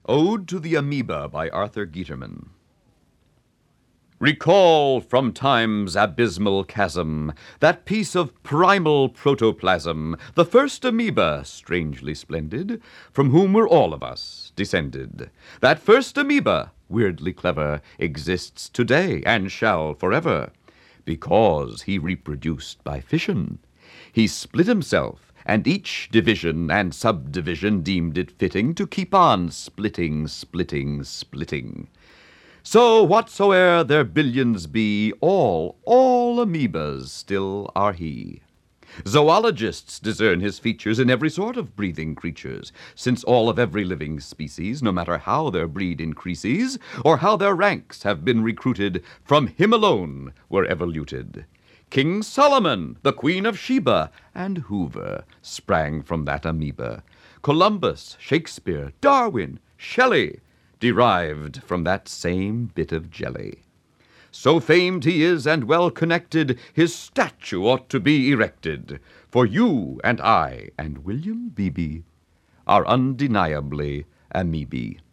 Ode to the Amoeba by Arthur Guiterman. Recall from time's abysmal chasm that piece of primal protoplasm, the first amoeba, strangely splendid, from whom we're all of us descended. That first amoeba, weirdly clever, exists today and shall forever, because he reproduced by fission. He split himself, and each division and subdivision deemed it fitting to keep on splitting, splitting, splitting. So whatsoe'er their billions be, all amoebas still are he. Zoologists discern his features in every sort of breathing creatures, since all of every living species, no matter how their breed increases, or how their ranks have been recruited, from him alone were evoluted. King Solomon, the Queen of Sheba, and Hoover sprang from that amoeba. Columbus, Shakespeare, Darwin, Shelley, derived from that same bit of jelly. So famed he is and well connected, his statue ought to be erected. For you and I and William Beebe are undeniably amoebae.